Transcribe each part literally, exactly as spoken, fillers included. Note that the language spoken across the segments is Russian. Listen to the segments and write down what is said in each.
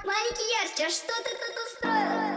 Маленький ярче, а что ты тут устроил?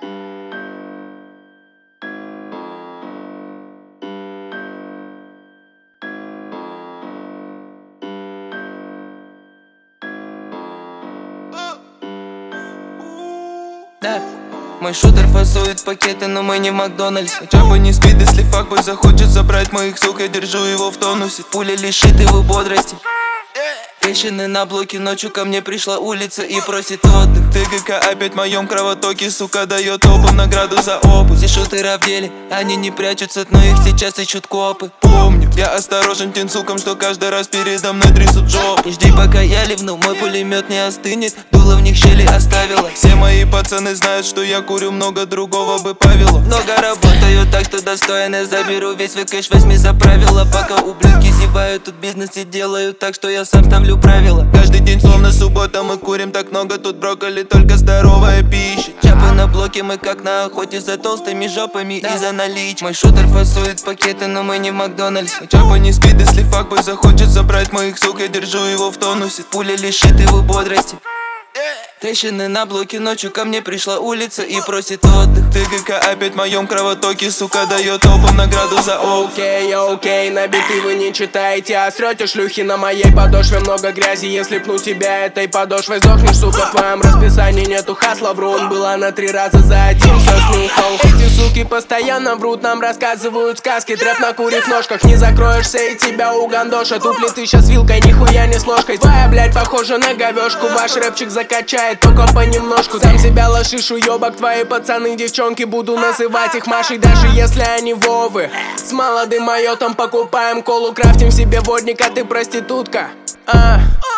Да, мой шутер фасует пакеты, но мы не в Макдональдс. Чапа не спит, если факбой захочет забрать моих сук, я держу его в тонусе. Пуля лишит его бодрости. Трещины на блоке, ночью ко мне пришла улица и просит отдых. ТГК опять в моем кровотоке, сука, дает опам награду за опыт. Все шутеры в деле, они не прячутся, но их сейчас ищут копы. Помню, я осторожен тем сукам, что каждый раз передо мной трясут жоп. Не жди, пока я ливну, мой пулемет не остынет, дуло в них щели оставила. Все мои пацаны знают, что я курю много, другого бы повело. Много работаю, так что достойно заберу весь свой кэш, возьми за правило. Пока ублюдки зевают, тут бизнес и делают так, что я сам ставлю правила. Каждый день словно суббота, мы курим так много, тут брокколи, только здоровая пища. Чапы на блоке, мы как на охоте за толстыми жопами и за наличие. Мой шутер фасует пакеты, но мы не в Макдональдс. Чапа не спит, если факбой захочет забрать моих сук, я держу его в тонусе. Пуля лишит его бодрости. Трещины на блоке, ночью ко мне пришла улица и просит отдых. ТГК опять в моем кровотоке, сука, дает опам награду за опыт. Окей, окей, на биты вы не читаете, а срете шлюхи на моей подошве. Много грязи, если пну тебя этой подошвой, сдохнешь, сука, в твоем расписании нету хасла. Врун была на три раза за один, все снюхал. Эти суки постоянно врут, нам рассказывают сказки. Трэп на курьих ножках, не закроешься и тебя угандошат. Тупли ты щас вилкой, нихуя не с ложкой. Твоя, блядь, похожа на говёшку, ваш рэпчик закачает только понемножку. Сам себя лошишь, уёбок, твои пацаны, девчонки, буду называть их Машей, даже если они Вовы. С молодым майотом покупаем колу, крафтим себе водник, а ты проститутка. А.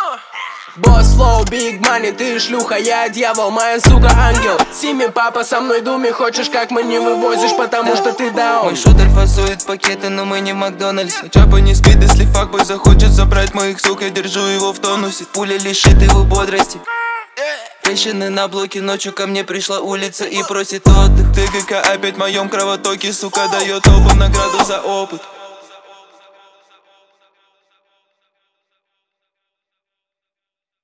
Босс флоу, биг мани, ты шлюха, я дьявол, моя сука ангел. Сими, папа, со мной думи, хочешь, как мы не вывозишь, потому что ты даун. Мой шутер фасует пакеты, но мы не в Макдональдс. Чапа не спит, если факбой захочет забрать моих сук, я держу его в тонусе. Пуля лишит его бодрости. Трещины на блоке, ночью ко мне пришла улица и просит отдых. ТГК опять в моем кровотоке, сука, дает опам награду за опыт.